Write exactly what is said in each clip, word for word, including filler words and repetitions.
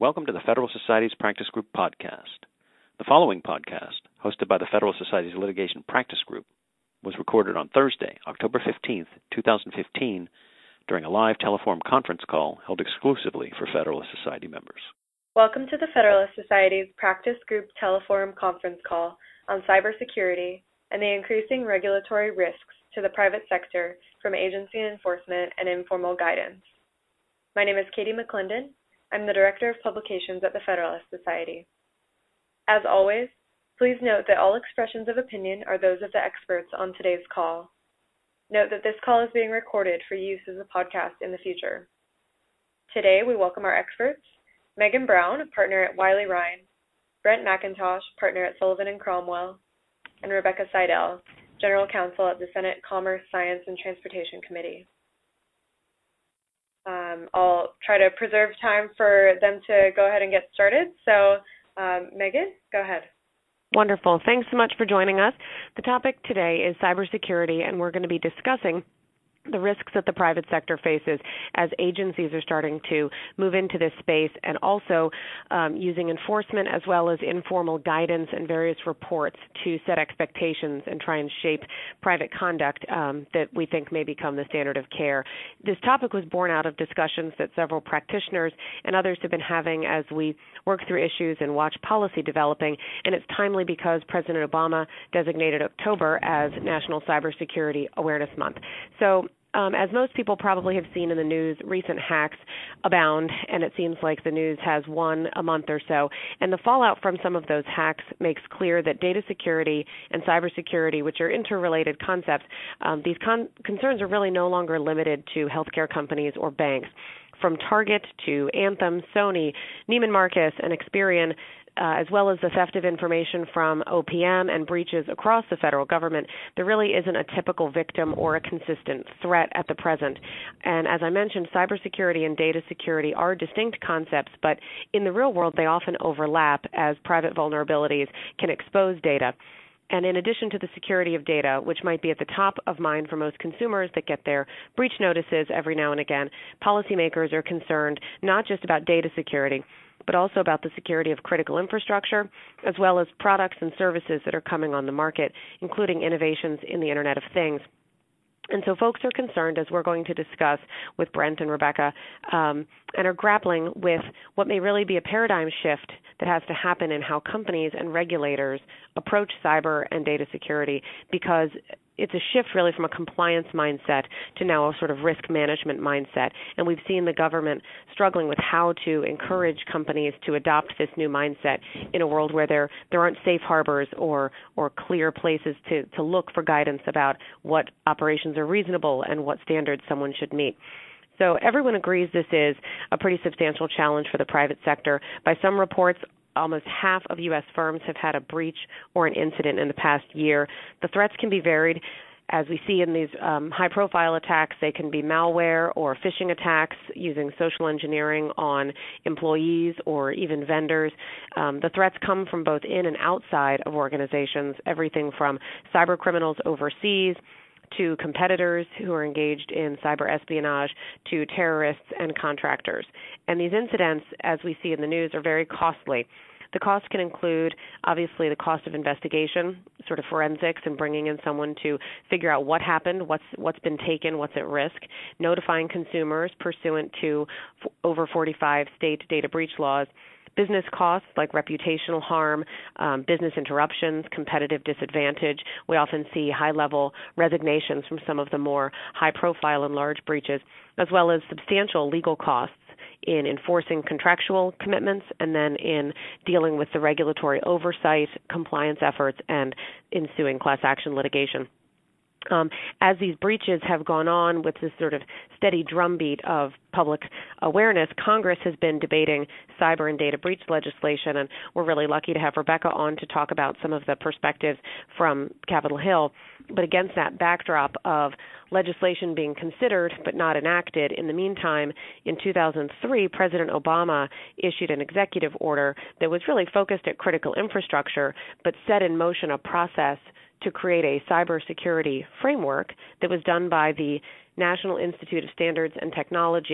Welcome to the Federal Society's Practice Group podcast. The following podcast, hosted by the Federal Society's Litigation Practice Group, was recorded on Thursday, October fifteenth, twenty fifteen, during a live telephone conference call held exclusively for Federalist Society members. Welcome to the Federalist Society's Practice Group Teleforum conference call on cybersecurity and the increasing regulatory risks to the private sector from agency enforcement and informal guidance. My name is Katie McClendon. I'm the Director of Publications at the Federalist Society. As always, please note that all expressions of opinion are those of the experts on today's call. Note that this call is being recorded for use as a podcast in the future. Today, we welcome our experts, Megan Brown, partner at Wiley Rein, Brent McIntosh, partner at Sullivan and Cromwell, and Rebecca Seidel, General Counsel at the Senate Commerce, Science, and Transportation Committee. Um, I'll try to preserve time for them to go ahead and get started. So, um, Megan, go ahead. Wonderful. Thanks so much for joining us. The topic today is cybersecurity, and we're going to be discussing the risks that the private sector faces as agencies are starting to move into this space, and also um, using enforcement as well as informal guidance and various reports to set expectations and try and shape private conduct um, that we think may become the standard of care. This topic was born out of discussions that several practitioners and others have been having as we work through issues and watch policy developing, and it's timely because President Obama designated October as National Cybersecurity Awareness Month. So Um, as most people probably have seen in the news, recent hacks abound, and it seems like the news has one a month or so. And the fallout from some of those hacks makes clear that data security and cybersecurity, which are interrelated concepts, um, these con- concerns are really no longer limited to healthcare companies or banks. From Target to Anthem, Sony, Neiman Marcus, and Experian, Uh, as well as the theft of information from O P M and breaches across the federal government, there really isn't a typical victim or a consistent threat at the present. And as I mentioned, cybersecurity and data security are distinct concepts, but in the real world, they often overlap as private vulnerabilities can expose data. And in addition to the security of data, which might be at the top of mind for most consumers that get their breach notices every now and again, policymakers are concerned not just about data security, but also about the security of critical infrastructure, as well as products and services that are coming on the market, including innovations in the Internet of Things. And so folks are concerned, as we're going to discuss with Brent and Rebecca, um, and are grappling with what may really be a paradigm shift that has to happen in how companies and regulators approach cyber and data security, because it's a shift really from a compliance mindset to now a sort of risk management mindset. And we've seen the government struggling with how to encourage companies to adopt this new mindset in a world where there there aren't safe harbors or or clear places to, to look for guidance about what operations are reasonable and what standards someone should meet. So everyone agrees this is a pretty substantial challenge for the private sector. By some reports, almost half of U S firms have had a breach or an incident in the past year. The threats can be varied. As we see in these um, high-profile attacks, they can be malware or phishing attacks using social engineering on employees or even vendors. Um, the threats come from both in and outside of organizations, everything from cyber criminals overseas to competitors who are engaged in cyber espionage, to terrorists and contractors. And these incidents, as we see in the news, are very costly. The cost can include, obviously, the cost of investigation, sort of forensics, and bringing in someone to figure out what happened, what's what's been taken, what's at risk, notifying consumers pursuant to f- over forty-five state data breach laws, business costs like reputational harm, um, business interruptions, competitive disadvantage. We often see high-level resignations from some of the more high-profile and large breaches, as well as substantial legal costs in enforcing contractual commitments and then in dealing with the regulatory oversight, compliance efforts, and ensuing class action litigation. Um, as these breaches have gone on with this sort of steady drumbeat of public awareness, Congress has been debating cyber and data breach legislation, and we're really lucky to have Rebecca on to talk about some of the perspectives from Capitol Hill. But against that backdrop of legislation being considered but not enacted, in the meantime, in two thousand three, President Obama issued an executive order that was really focused at critical infrastructure but set in motion a process to create a cybersecurity framework that was done by the National Institute of Standards and Technology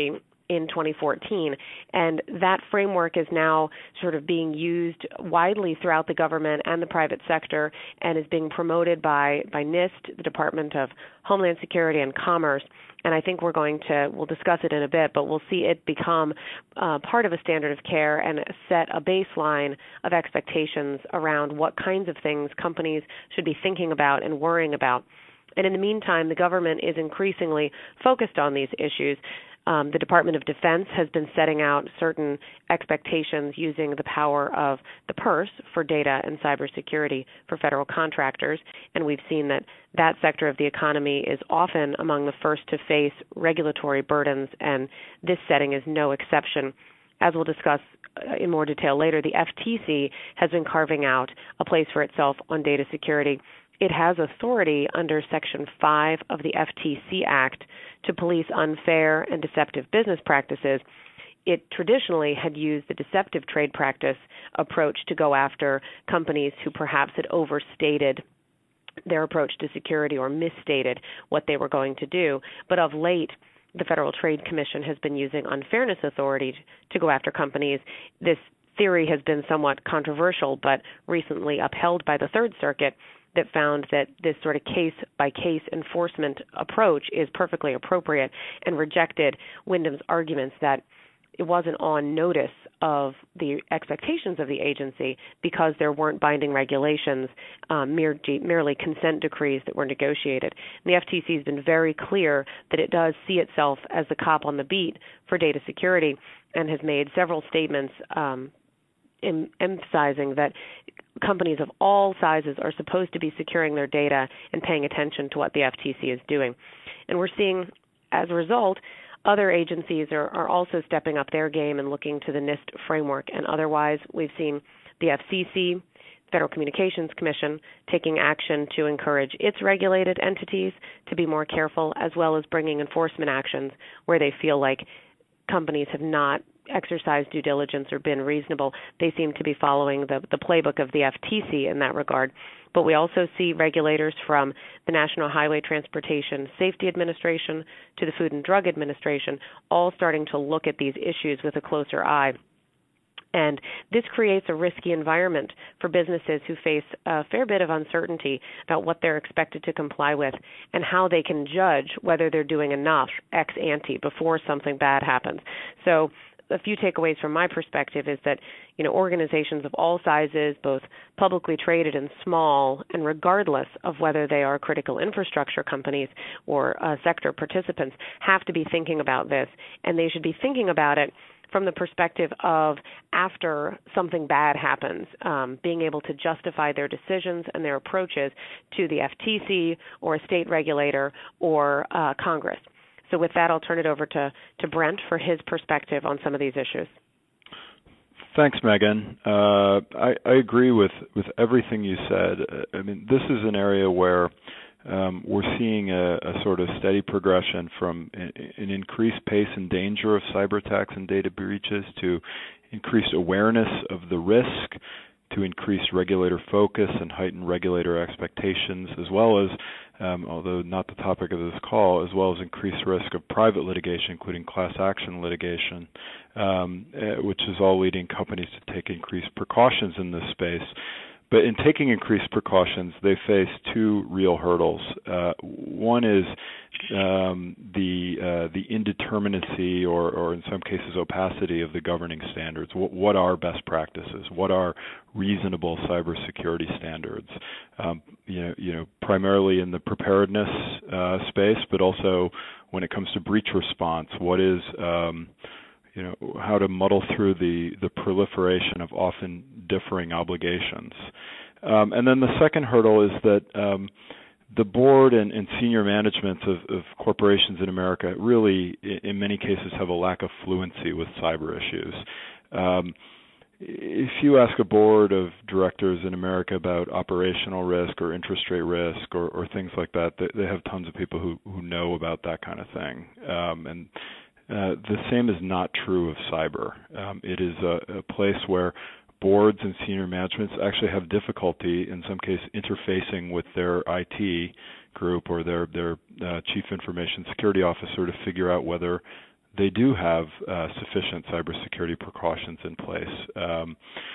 in twenty fourteen. And that framework is now sort of being used widely throughout the government and the private sector and is being promoted by, by NIST, the Department of Homeland Security, and Commerce. And I think we're going to, we'll discuss it in a bit, but we'll see it become uh, part of a standard of care and set a baseline of expectations around what kinds of things companies should be thinking about and worrying about. And in the meantime, the government is increasingly focused on these issues. Um, the Department of Defense has been setting out certain expectations using the power of the purse for data and cybersecurity for federal contractors, and we've seen that that sector of the economy is often among the first to face regulatory burdens, and this setting is no exception. As we'll discuss in more detail later, the F T C has been carving out a place for itself on data security. It has authority under Section five of the F T C Act to police unfair and deceptive business practices. It traditionally had used the deceptive trade practice approach to go after companies who perhaps had overstated their approach to security or misstated what they were going to do. But of late, the Federal Trade Commission has been using unfairness authority to go after companies. This theory has been somewhat controversial, but recently upheld by the Third Circuit, that found that this sort of case-by-case enforcement approach is perfectly appropriate and rejected Wyndham's arguments that it wasn't on notice of the expectations of the agency because there weren't binding regulations, um, mere, merely consent decrees that were negotiated. And the F T C has been very clear that it does see itself as the cop on the beat for data security and has made several statements um, in emphasizing that companies of all sizes are supposed to be securing their data and paying attention to what the F T C is doing. And we're seeing, as a result, other agencies are, are also stepping up their game and looking to the NIST framework. And otherwise, we've seen the F C C, Federal Communications Commission, taking action to encourage its regulated entities to be more careful, as well as bringing enforcement actions where they feel like companies have not exercised due diligence or been reasonable. They seem to be following the, the playbook of the F T C in that regard. But we also see regulators from the National Highway Transportation Safety Administration to the Food and Drug Administration all starting to look at these issues with a closer eye. And this creates a risky environment for businesses who face a fair bit of uncertainty about what they're expected to comply with and how they can judge whether they're doing enough ex ante before something bad happens. So a few takeaways from my perspective is that, you know, organizations of all sizes, both publicly traded and small, and regardless of whether they are critical infrastructure companies or uh, sector participants, have to be thinking about this, and they should be thinking about it from the perspective of after something bad happens, um, being able to justify their decisions and their approaches to the F T C or a state regulator or uh, Congress. So with that, I'll turn it over to, to Brent for his perspective on some of these issues. Thanks, Megan. Uh, I, I agree with, with everything you said. I mean, this is an area where um, we're seeing a, a sort of steady progression from an increased pace and danger of cyber attacks and data breaches to increased awareness of the risk, to increase regulator focus and heighten regulator expectations, as well as, um, although not the topic of this call, as well as increased risk of private litigation, including class action litigation, um, which is all leading companies to take increased precautions in this space. But in taking increased precautions, they face two real hurdles. Uh, one is um, the uh, the indeterminacy or, or in some cases opacity of the governing standards. What, what are best practices? What are reasonable cybersecurity standards? Um, you know, you know, primarily in the preparedness uh, space, but also when it comes to breach response. What is um, you know, how to muddle through the, the proliferation of often differing obligations. Um, and then the second hurdle is that um, the board and, and senior management of, of corporations in America really, in many cases, have a lack of fluency with cyber issues. Um, if you ask a board of directors in America about operational risk or interest rate risk or, or things like that, they, they have tons of people who, who know about that kind of thing. Um, and Uh, the same is not true of cyber. Um, it is a, a place where boards and senior managements actually have difficulty, in some cases, interfacing with their I T group or their, their uh, chief information security officer to figure out whether they do have uh, sufficient cybersecurity precautions in place. Um,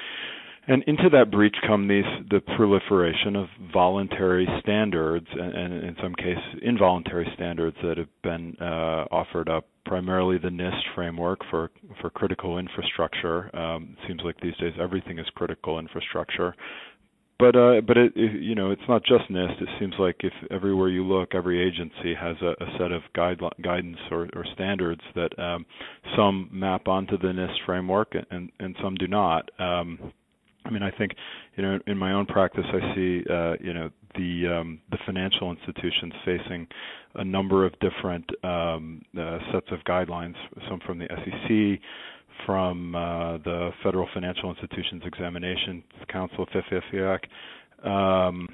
And into that breach come these the proliferation of voluntary standards and, and in some cases involuntary standards that have been uh, offered up. Primarily the NIST framework for for critical infrastructure. Um, it seems like these days everything is critical infrastructure. But uh, but it, it, you know it's not just NIST. It seems like if everywhere you look, every agency has a, a set of guide, guidance or, or standards that um, some map onto the NIST framework and, and some do not. Um, I mean, I think, you know, in my own practice, I see, uh, you know, the um, the financial institutions facing a number of different um, uh, sets of guidelines. Some from the S E C, from uh, the Federal Financial Institutions Examination Council, F I F I A C, um,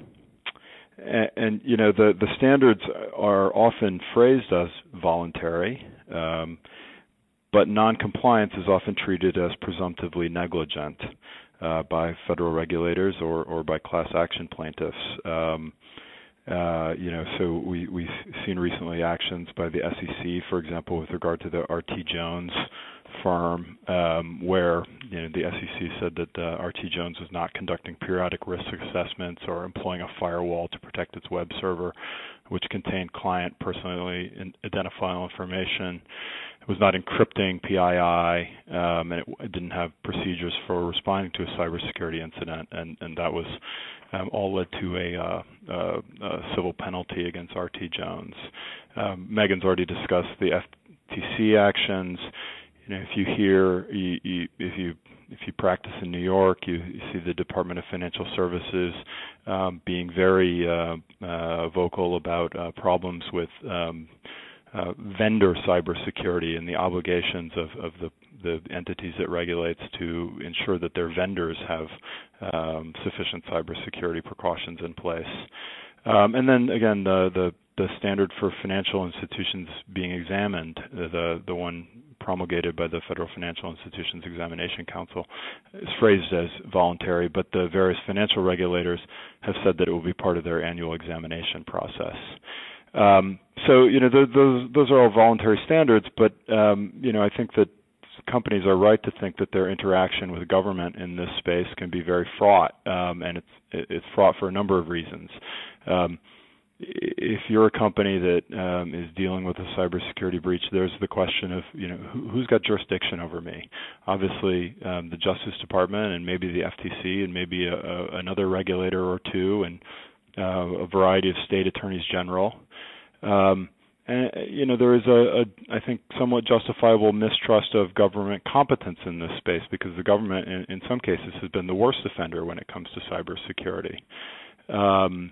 and, and you know, the the standards are often phrased as voluntary. Um, but non-compliance is often treated as presumptively negligent uh, by federal regulators or, or by class action plaintiffs. Um, uh, you know, so we, we've seen recently actions by the S E C, for example, with regard to the R T Jones firm, um, where you know the S E C said that uh, R T Jones was not conducting periodic risk assessments or employing a firewall to protect its web server, which contained client personally identifiable information. It was not encrypting P I I, um, and it, it didn't have procedures for responding to a cybersecurity incident, and, and that was um, all led to a, uh, uh, a civil penalty against R T Jones. Um, Megan's already discussed the F T C actions. You know, if you hear, you, you, if you if you practice in New York, you, you see the Department of Financial Services um, being very uh, uh, vocal about uh, problems with um, uh, vendor cybersecurity and the obligations of, of the, the entities it regulates to ensure that their vendors have um, sufficient cybersecurity precautions in place. Um, and then again, the, the the standard for financial institutions being examined, the the one promulgated by the Federal Financial Institutions Examination Council, is phrased as voluntary, but the various financial regulators have said that it will be part of their annual examination process. Um, so, you know, those those are all voluntary standards, but um, you know, I think that companies are right to think that their interaction with government in this space can be very fraught, um, and it's it's fraught for a number of reasons. Um, if you're a company that um, is dealing with a cybersecurity breach, there's the question of, you know, who, who's got jurisdiction over me? Obviously, um, the Justice Department and maybe the F T C and maybe a, a, another regulator or two, and uh, a variety of state attorneys general. Um, and you know, there is a, a, I think, somewhat justifiable mistrust of government competence in this space, because the government, in, in some cases, has been the worst offender when it comes to cybersecurity. Um,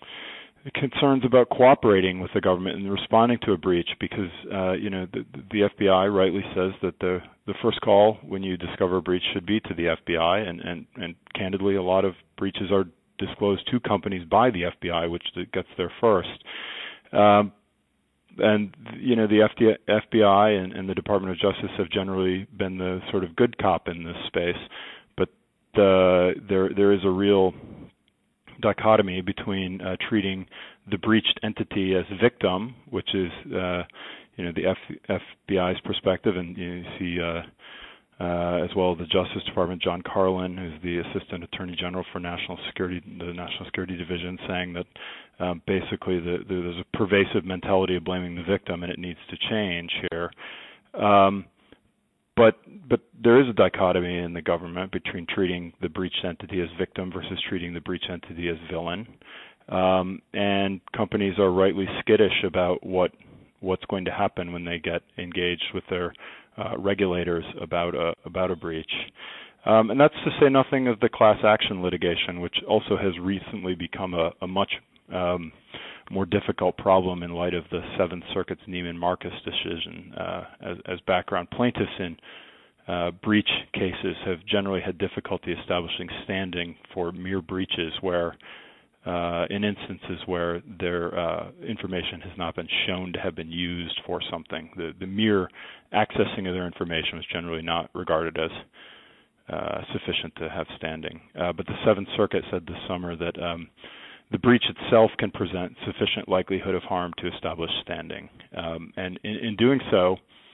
concerns about cooperating with the government and responding to a breach, because uh, you know the, the F B I rightly says that the the first call when you discover a breach should be to the F B I, and and, and candidly, a lot of breaches are disclosed to companies by the F B I, which gets there first. Um, and you know the F B I and, and the Department of Justice have generally been the sort of good cop in this space, but the, there there is a real dichotomy between uh, treating the breached entity as a victim, which is uh, you know the F- FBI's perspective, and you, know, you see uh, uh, as well the Justice Department, John Carlin, who's the Assistant Attorney General for National Security, the National Security Division, saying that um, basically the, the, there's a pervasive mentality of blaming the victim, and it needs to change here. Um, But but there is a dichotomy in the government between treating the breached entity as victim versus treating the breached entity as villain. Um, and companies are rightly skittish about what what's going to happen when they get engaged with their uh, regulators about a about a breach. Um, and that's to say nothing of the class action litigation, which also has recently become a, a much um, more difficult problem in light of the Seventh Circuit's Neiman Marcus decision. Uh, as, as background, plaintiffs in uh, breach cases have generally had difficulty establishing standing for mere breaches where, uh, in instances where their uh, information has not been shown to have been used for something. The, the mere accessing of their information was generally not regarded as uh, sufficient to have standing. Uh, but the Seventh Circuit said this summer that um, the breach itself can present sufficient likelihood of harm to establish standing. Um, and in, in doing so,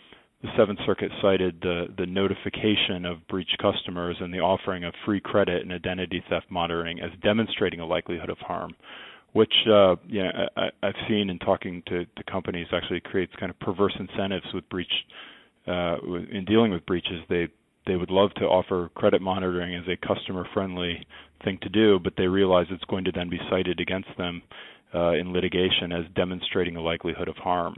the Seventh Circuit cited the, the notification of breached customers and the offering of free credit and identity theft monitoring as demonstrating a likelihood of harm, which uh, you know, I, I've seen in talking to, to companies actually creates kind of perverse incentives with breach uh, in dealing with breaches. They they would love to offer credit monitoring as a customer-friendly thing to do, but they realize it's going to then be cited against them uh, in litigation as demonstrating a likelihood of harm.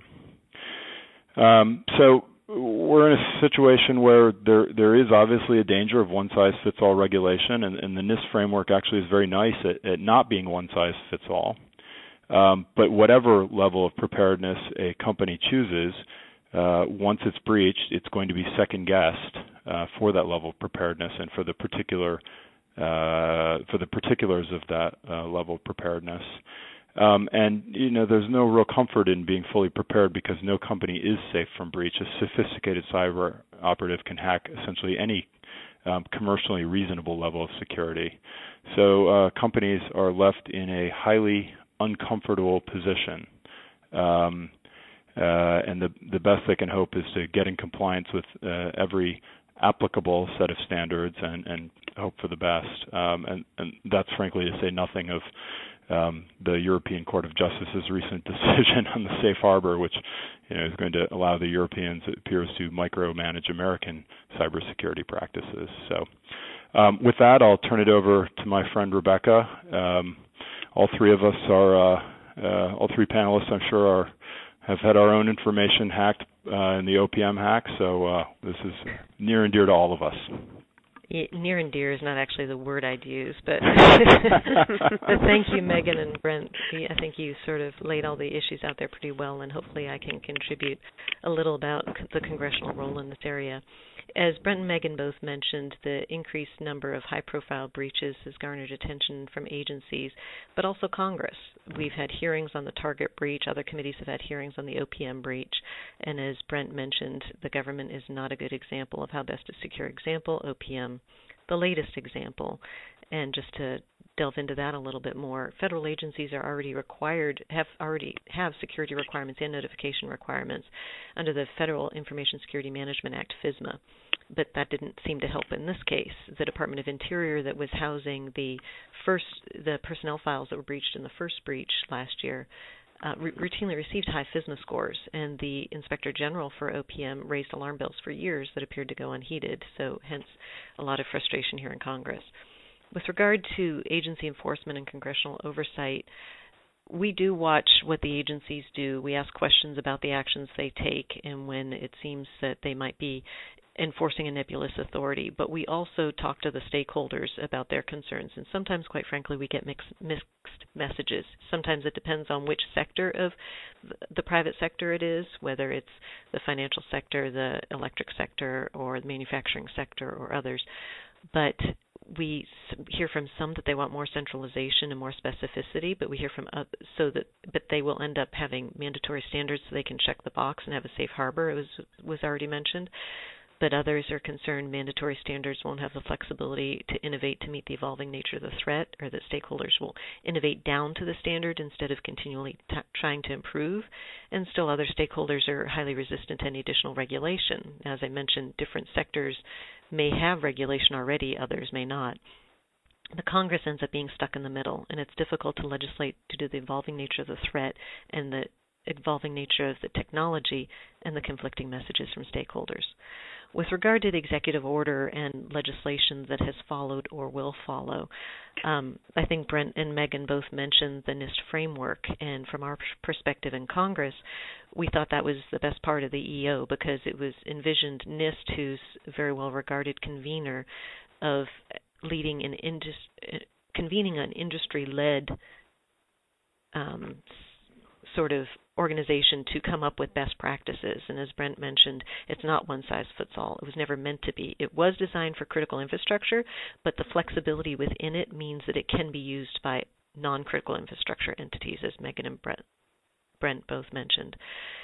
Um, so we're in a situation where there there is obviously a danger of one-size-fits-all regulation, and, and the NIST framework actually is very nice at, at not being one-size-fits-all. Um, but whatever level of preparedness a company chooses, uh, once it's breached, it's going to be second-guessed uh, for that level of preparedness and for the particular uh, for the particulars of that uh, level of preparedness. Um, and, you know, there's no real comfort in being fully prepared because no company is safe from breach. A sophisticated cyber operative can hack essentially any um, commercially reasonable level of security. So uh, companies are left in a highly uncomfortable position. Um, uh, and the, the best they can hope is to get in compliance with uh, every applicable set of standards and, and hope for the best. Um, and, and that's frankly to say nothing of Um, the European Court of Justice's recent decision on the safe harbor, which you know, is going to allow the Europeans, it appears, to micromanage American cybersecurity practices. So um, with that, I'll turn it over to my friend Rebecca. Um, all three of us are, uh, uh, all three panelists, I'm sure, are have had our own information hacked uh, in the O P M hack, so uh, this is near and dear to all of us. Yeah, near and dear is not actually the word I'd use, but, but thank you, Megan and Brent. I think you sort of laid all the issues out there pretty well, and hopefully I can contribute a little about the congressional role in this area. As Brent and Megan both mentioned, the increased number of high-profile breaches has garnered attention from agencies, but also Congress. We've had hearings on the Target breach. Other committees have had hearings on the O P M breach. And as Brent mentioned, the government is not a good example of how best to secure. Example, O P M, the latest example. And just to delve into that a little bit more, federal agencies are already required, have already have security requirements and notification requirements under the Federal Information Security Management Act, FISMA. But that didn't seem to help in this case. The Department of Interior that was housing the first, the personnel files that were breached in the first breach last year, Uh, r- routinely received high FISMA scores, and the Inspector General for O P M raised alarm bells for years that appeared to go unheeded, so hence a lot of frustration here in Congress. With regard to agency enforcement and congressional oversight, we do watch what the agencies do. We ask questions about the actions they take and when it seems that they might be enforcing a nebulous authority, but we also talk to the stakeholders about their concerns, and sometimes, quite frankly, we get mixed, mixed messages. Sometimes it depends on which sector of the private sector it is, whether it's the financial sector, the electric sector, or the manufacturing sector, or others. But we hear from some that they want more centralization and more specificity, but we hear from others, so that but they will end up having mandatory standards so they can check the box and have a safe harbor. It was was already mentioned. But others are concerned mandatory standards won't have the flexibility to innovate to meet the evolving nature of the threat, or that stakeholders will innovate down to the standard instead of continually t- trying to improve. And still other stakeholders are highly resistant to any additional regulation. As I mentioned, different sectors may have regulation already, others may not. The Congress ends up being stuck in the middle, and it's difficult to legislate due to the evolving nature of the threat and the evolving nature of the technology and the conflicting messages from stakeholders. With regard to the executive order and legislation that has followed or will follow, um, I think Brent and Megan both mentioned the NIST framework, and from our perspective in Congress, we thought that was the best part of the E O because it was envisioned NIST, who's a very well-regarded convener, of leading an indus- convening an industry-led um, sort of organization to come up with best practices. And as Brent mentioned, it's not one size fits all. It was never meant to be. It was designed for critical infrastructure, but the flexibility within it means that it can be used by non-critical infrastructure entities, as Megan and Brent, Brent both mentioned.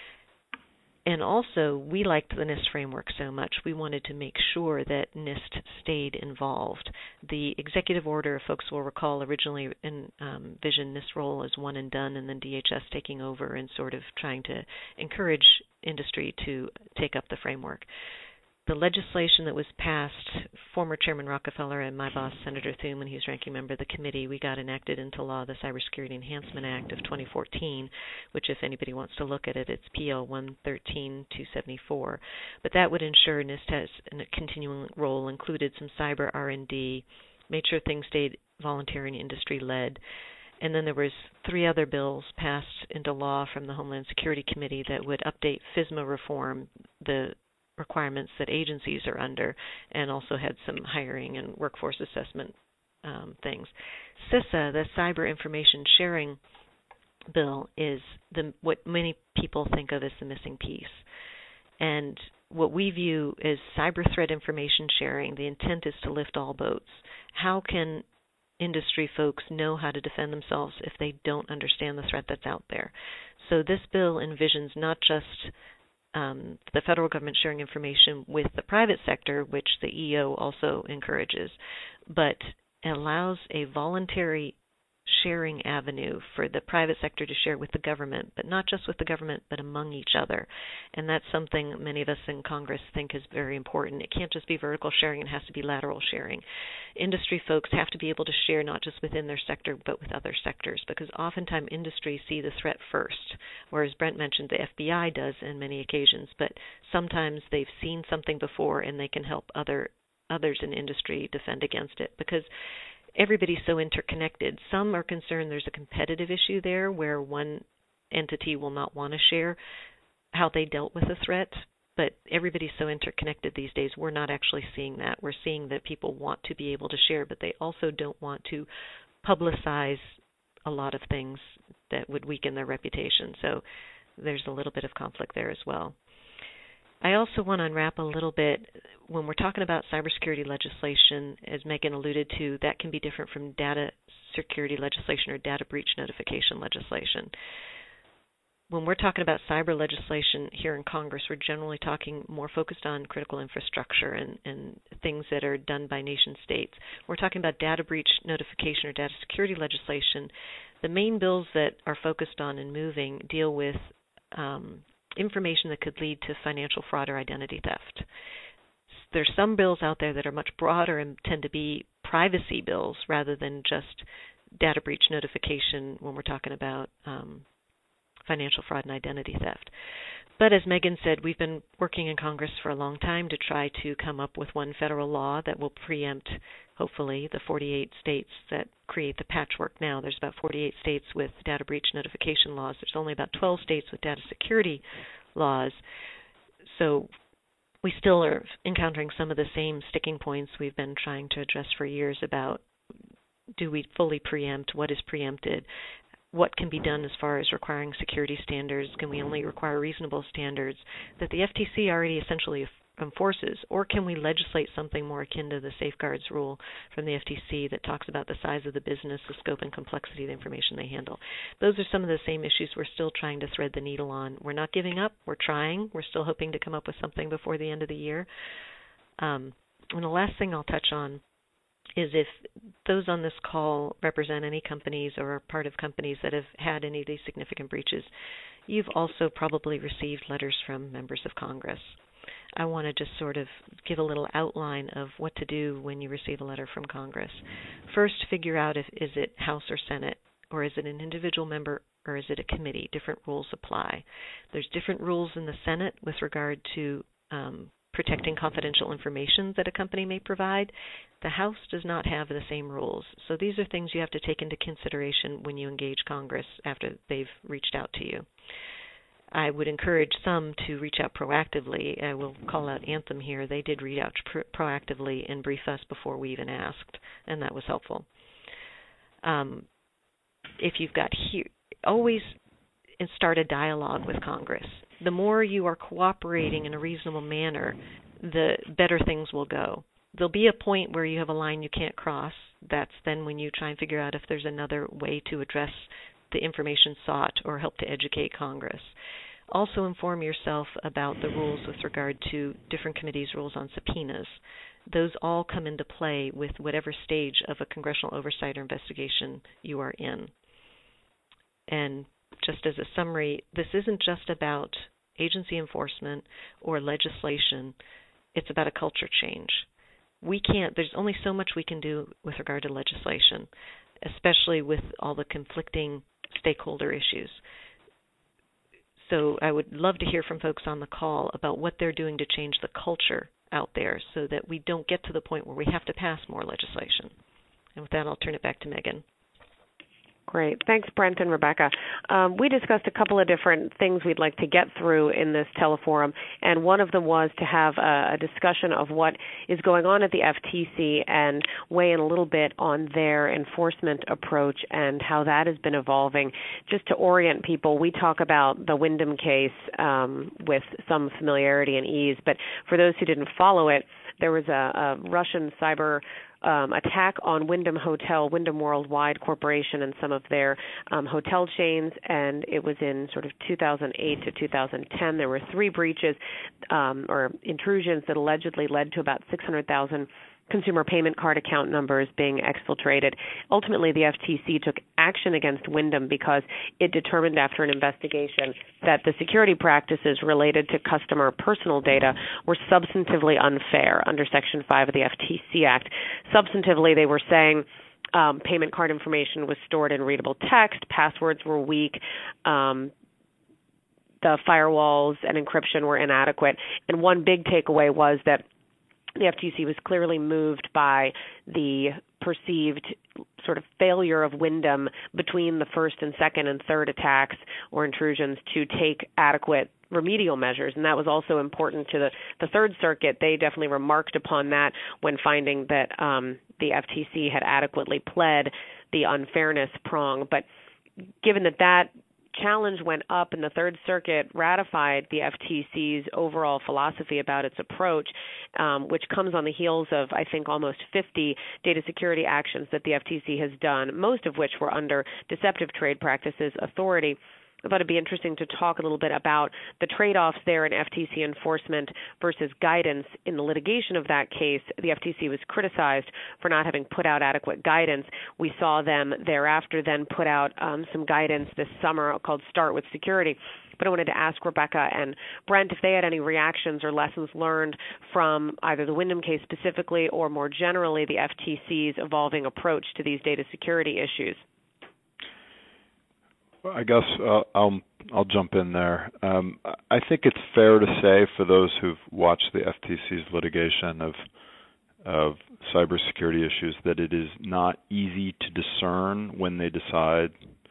And also, we liked the NIST framework so much, we wanted to make sure that NIST stayed involved. The executive order, folks will recall, originally envisioned um, NIST role as one and done, and then D H S taking over and sort of trying to encourage industry to take up the framework. The legislation that was passed, former Chairman Rockefeller and my boss, Senator Thune, when he was ranking member of the committee, we got enacted into law the Cybersecurity Enhancement Act of twenty fourteen, which if anybody wants to look at it, it's P L one thirteen two seventy-four. But that would ensure NIST has a continuing role, included some cyber R and D, made sure things stayed voluntary and industry-led. And then there was three other bills passed into law from the Homeland Security Committee that would update FISMA reform, the requirements that agencies are under, and also had some hiring and workforce assessment um, things. CISA, the Cyber Information Sharing Bill, is the what many people think of as the missing piece. And what we view as cyber threat information sharing, the intent is to lift all boats. How can industry folks know how to defend themselves if they don't understand the threat that's out there? So this bill envisions not just um, the federal government sharing information with the private sector, which the E O also encourages, but allows a voluntary sharing avenue for the private sector to share with the government, but not just with the government, but among each other. And that's something many of us in Congress think is very important. It can't just be vertical sharing, it has to be lateral sharing. Industry folks have to be able to share not just within their sector, but with other sectors, because oftentimes industry see the threat first, whereas Brent mentioned the F B I does in many occasions, but sometimes they've seen something before and they can help other others in industry defend against it, because everybody's so interconnected. Some are concerned there's a competitive issue there where one entity will not want to share how they dealt with a threat, but everybody's so interconnected these days, we're not actually seeing that. We're seeing that people want to be able to share, but they also don't want to publicize a lot of things that would weaken their reputation. So there's a little bit of conflict there as well. I also want to unwrap a little bit, when we're talking about cybersecurity legislation, as Megan alluded to, that can be different from data security legislation or data breach notification legislation. When we're talking about cyber legislation here in Congress, we're generally talking more focused on critical infrastructure and, and things that are done by nation states. We're talking about data breach notification or data security legislation. The main bills that are focused on and moving deal with um, information that could lead to financial fraud or identity theft. There's some bills out there that are much broader and tend to be privacy bills rather than just data breach notification when we're talking about um, financial fraud and identity theft. But as Megan said, we've been working in Congress for a long time to try to come up with one federal law that will preempt, hopefully, the forty-eight states that create the patchwork now. There's about forty-eight states with data breach notification laws. There's only about twelve states with data security laws. So we still are encountering some of the same sticking points we've been trying to address for years about, do we fully preempt? What is preempted? What can be done as far as requiring security standards? Can we only require reasonable standards that the F T C already essentially enforces? Or can we legislate something more akin to the safeguards rule from the F T C that talks about the size of the business, the scope and complexity of the information they handle? Those are some of the same issues we're still trying to thread the needle on. We're not giving up. We're trying. We're still hoping to come up with something before the end of the year. Um, and the last thing I'll touch on is if those on this call represent any companies or are part of companies that have had any of these significant breaches, you've also probably received letters from members of Congress. I want to just sort of give a little outline of what to do when you receive a letter from Congress. First, figure out if is it House or Senate, or is it an individual member, or is it a committee? Different rules apply. There's different rules in the Senate with regard to um, protecting confidential information that a company may provide. The House does not have the same rules. So these are things you have to take into consideration when you engage Congress after they've reached out to you. I would encourage some to reach out proactively. I will call out Anthem here. They did reach out pro- proactively and brief us before we even asked, and that was helpful. Um, if you've got here, always start a dialogue with Congress. The more you are cooperating in a reasonable manner, the better things will go. There'll be a point where you have a line you can't cross. That's then when you try and figure out if there's another way to address the information sought or help to educate Congress. Also inform yourself about the rules with regard to different committees' rules on subpoenas. Those all come into play with whatever stage of a congressional oversight or investigation you are in. And just as a summary, this isn't just about agency enforcement or legislation. It's about a culture change. We can't, there's only so much we can do with regard to legislation, especially with all the conflicting stakeholder issues. So I would love to hear from folks on the call about what they're doing to change the culture out there so that we don't get to the point where we have to pass more legislation. And with that, I'll turn it back to Megan. Great. Thanks, Brent and Rebecca. Um, we discussed a couple of different things we'd like to get through in this teleforum, and one of them was to have a, a discussion of what is going on at the F T C and weigh in a little bit on their enforcement approach and how that has been evolving. Just to orient people, we talk about the Wyndham case um, with some familiarity and ease, but for those who didn't follow it, there was a, a Russian cyber Um, attack on Wyndham Hotel, Wyndham Worldwide Corporation, and some of their um, hotel chains, and it was in sort of two thousand eight to two thousand ten. There were three breaches um, or intrusions that allegedly led to about six hundred thousand consumer payment card account numbers being exfiltrated. Ultimately, the F T C took action against Wyndham because it determined after an investigation that the security practices related to customer personal data were substantively unfair under Section five of the F T C Act. Substantively, they were saying um, payment card information was stored in readable text, passwords were weak, um, the firewalls and encryption were inadequate, and one big takeaway was that the F T C was clearly moved by the perceived sort of failure of Wyndham between the first and second and third attacks or intrusions to take adequate remedial measures. And that was also important to the, the Third Circuit. They definitely remarked upon that when finding that um, the F T C had adequately pled the unfairness prong. But given that that challenge went up and the Third Circuit ratified the F T C's overall philosophy about its approach, um, which comes on the heels of, I think, almost fifty data security actions that the F T C has done, most of which were under Deceptive Trade Practices Authority. I thought it'd be interesting to talk a little bit about the trade-offs there in F T C enforcement versus guidance. In the litigation of that case, the F T C was criticized for not having put out adequate guidance. We saw them thereafter then put out um, some guidance this summer called Start with Security. But I wanted to ask Rebecca and Brent if they had any reactions or lessons learned from either the Wyndham case specifically or more generally the F T C's evolving approach to these data security issues. I guess uh, I'll I'll jump in there. Um, I think it's fair to say for those who've watched the F T C's litigation of of cybersecurity issues that it is not easy to discern when they decide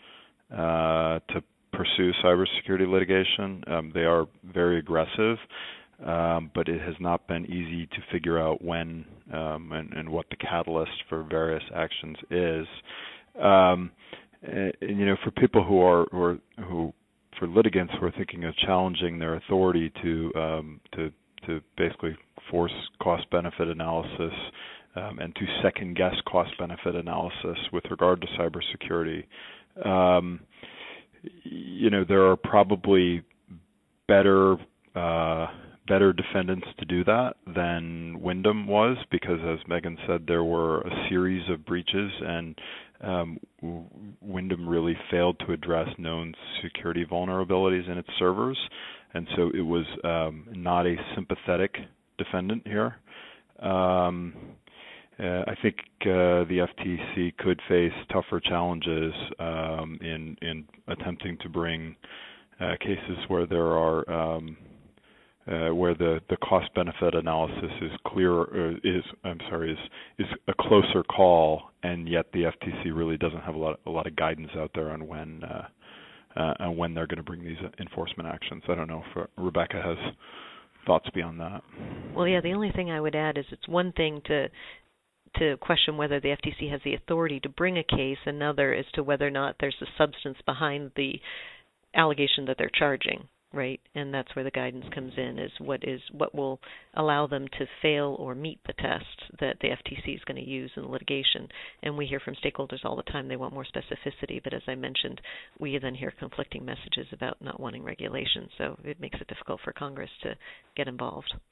uh, to pursue cybersecurity litigation. Um, they are very aggressive, um, but it has not been easy to figure out when um, and, and what the catalyst for various actions is. Um, And, you know, for people who are, who are, who, for litigants who are thinking of challenging their authority to, um, to, to basically force cost-benefit analysis um, and to second-guess cost-benefit analysis with regard to cybersecurity, um, you know, there are probably better, uh, better defendants to do that than Wyndham was, because, as Megan said, there were a series of breaches, and um, Wyndham really failed to address known security vulnerabilities in its servers, and so it was um, not a sympathetic defendant here. Um, uh, I think uh, the F T C could face tougher challenges um, in in attempting to bring uh, cases where there are um, Uh, where the, the cost-benefit analysis is clear, uh, is I'm sorry, is is a closer call, and yet the F T C really doesn't have a lot a lot of guidance out there on when uh, uh, on when they're going to bring these enforcement actions. I don't know if uh, Rebecca has thoughts beyond that. Well, yeah, the only thing I would add is it's one thing to to question whether the F T C has the authority to bring a case. Another is to whether or not there's a substance behind the allegation that they're charging. Right, and that's where the guidance comes in, is what is what will allow them to fail or meet the test that the F T C is going to use in litigation. And we hear from stakeholders all the time they want more specificity, but as I mentioned, we then hear conflicting messages about not wanting regulation, so it makes it difficult for Congress to get involved.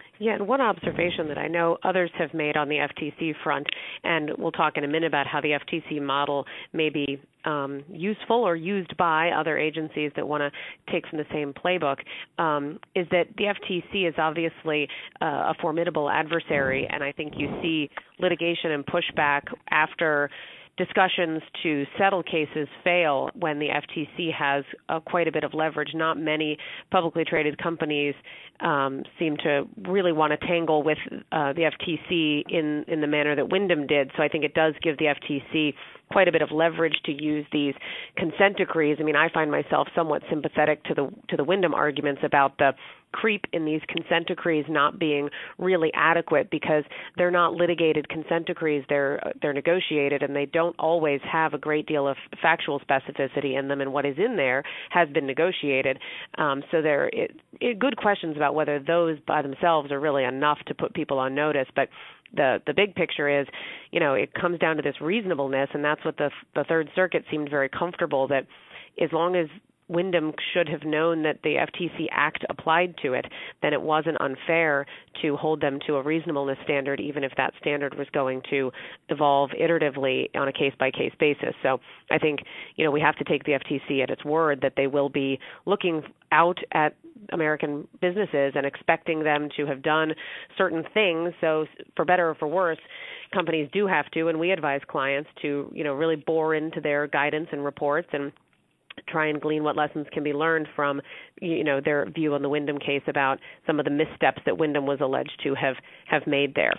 Yeah, and one observation that I know others have made on the F T C front, and we'll talk in a minute about how the F T C model may be um, useful or used by other agencies that want to take from the same playbook, um, is that the F T C is obviously uh, a formidable adversary, and I think you see litigation and pushback after discussions to settle cases fail when the F T C has uh, quite a bit of leverage. Not many publicly traded companies um, seem to really want to tangle with uh, the F T C in, in the manner that Wyndham did. So I think it does give the F T C quite a bit of leverage to use these consent decrees. I mean, I find myself somewhat sympathetic to the to the Wyndham arguments about the creep in these consent decrees not being really adequate, because they're not litigated consent decrees, they're they're negotiated, and they don't always have a great deal of factual specificity in them, and what is in there has been negotiated. Um, so there are good questions about whether those by themselves are really enough to put people on notice, but the the big picture is, you know, it comes down to this reasonableness, and that's what the the Third Circuit seemed very comfortable that as long as Wyndham should have known that the F T C Act applied to it, then it wasn't unfair to hold them to a reasonableness standard, even if that standard was going to evolve iteratively on a case-by-case basis. So I think, you know, we have to take the F T C at its word that they will be looking out at American businesses and expecting them to have done certain things. So for better or for worse, companies do have to, and we advise clients to, you know, really bore into their guidance and reports and try and glean what lessons can be learned from, you know, their view on the Wyndham case about some of the missteps that Wyndham was alleged to have, have made there.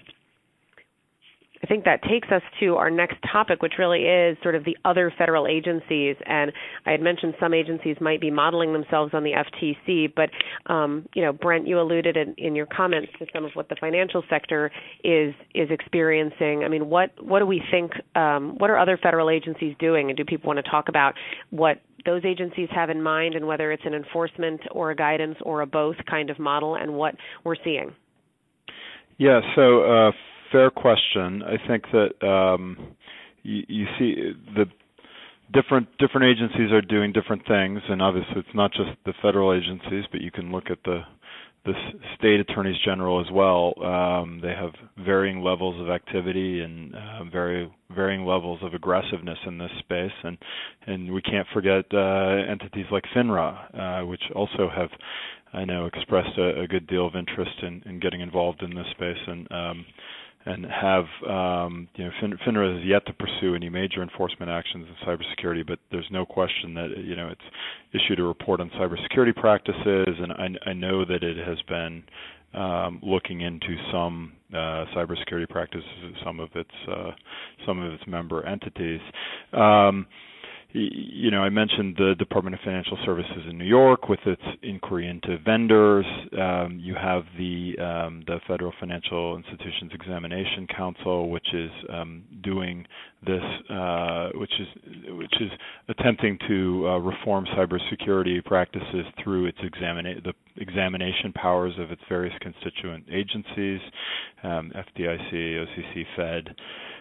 I think that takes us to our next topic, which really is sort of the other federal agencies. And I had mentioned some agencies might be modeling themselves on the F T C, but, um, you know, Brent, you alluded in, in your comments to some of what the financial sector is is experiencing. I mean, what, what do we think, um, what are other federal agencies doing? And do people want to talk about what those agencies have in mind and whether it's an enforcement or a guidance or a both kind of model and what we're seeing? Yeah, so uh, fair question. I think that um, you, you see the different different agencies are doing different things, and obviously it's not just the federal agencies, but you can look at the the state attorneys general as well. Um, they have varying levels of activity and uh, very varying levels of aggressiveness in this space, and and we can't forget uh, entities like FINRA, uh, which also have, I know, expressed a, a good deal of interest in, in getting involved in this space, and um, and have, um, you know, fin- FINRA has yet to pursue any major enforcement actions in cybersecurity, but there's no question that, you know, it's issued a report on cybersecurity practices, and I, I know that it has been um, looking into some uh, cybersecurity practices of some of its uh, some of its member entities. Um, You know, I mentioned the Department of Financial Services in New York with its inquiry into vendors. Um, you have the um, the Federal Financial Institutions Examination Council, which is um, doing this, uh, which is which is attempting to uh, reform cybersecurity practices through its examina- the examination powers of its various constituent agencies, um, F D I C, O C C, Fed.